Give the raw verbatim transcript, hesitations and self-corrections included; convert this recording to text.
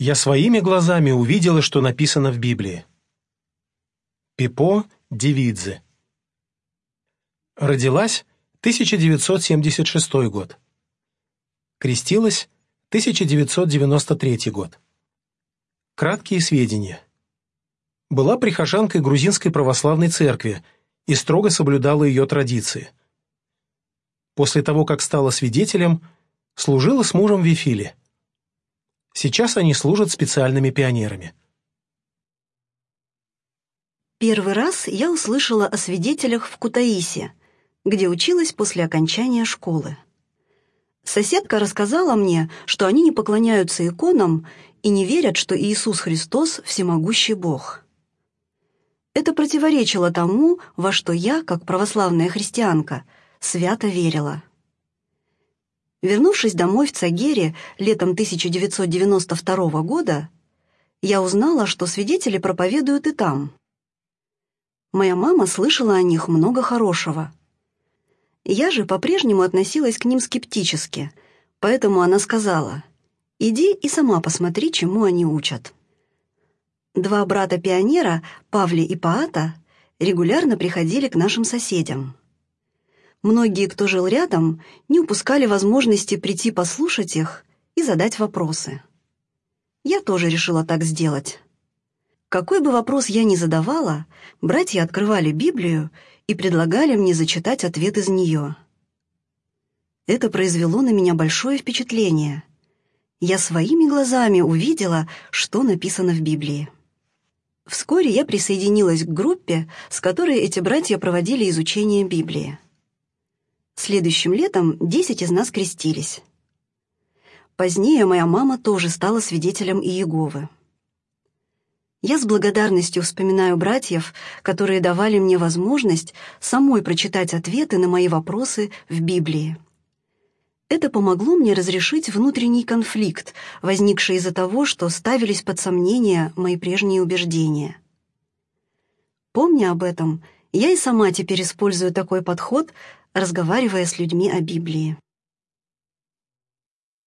Я своими глазами увидела, что написано в Библии. Пипо Дивидзе. Родилась тысяча девятьсот семьдесят шестой год. Крестилась тысяча девятьсот девяносто третий год. Краткие сведения. Была прихожанкой грузинской православной церкви и строго соблюдала ее традиции. После того, как стала свидетелем, служила с мужем в Вифиле. Сейчас они служат специальными пионерами. Первый раз я услышала о свидетелях в Кутаиси, где училась после окончания школы. Соседка рассказала мне, что они не поклоняются иконам и не верят, что Иисус Христос – всемогущий Бог. Это противоречило тому, во что я, как православная христианка, свято верила. Вернувшись домой в Цагере летом тысяча девятьсот девяносто второго года, я узнала, что свидетели проповедуют и там. Моя мама слышала о них много хорошего. Я же по-прежнему относилась к ним скептически, поэтому она сказала: «Иди и сама посмотри, чему они учат». Два брата-пионера, Павли и Паата, регулярно приходили к нашим соседям. Многие, кто жил рядом, не упускали возможности прийти послушать их и задать вопросы. Я тоже решила так сделать. Какой бы вопрос я ни задавала, братья открывали Библию и предлагали мне зачитать ответ из нее. Это произвело на меня большое впечатление. Я своими глазами увидела, что написано в Библии. Вскоре я присоединилась к группе, с которой эти братья проводили изучение Библии. Следующим летом десять из нас крестились. Позднее моя мама тоже стала свидетелем Иеговы. Я с благодарностью вспоминаю братьев, которые давали мне возможность самой прочитать ответы на мои вопросы в Библии. Это помогло мне разрешить внутренний конфликт, возникший из-за того, что ставились под сомнение мои прежние убеждения. Помня об этом, я и сама теперь использую такой подход, разговаривая с людьми о Библии.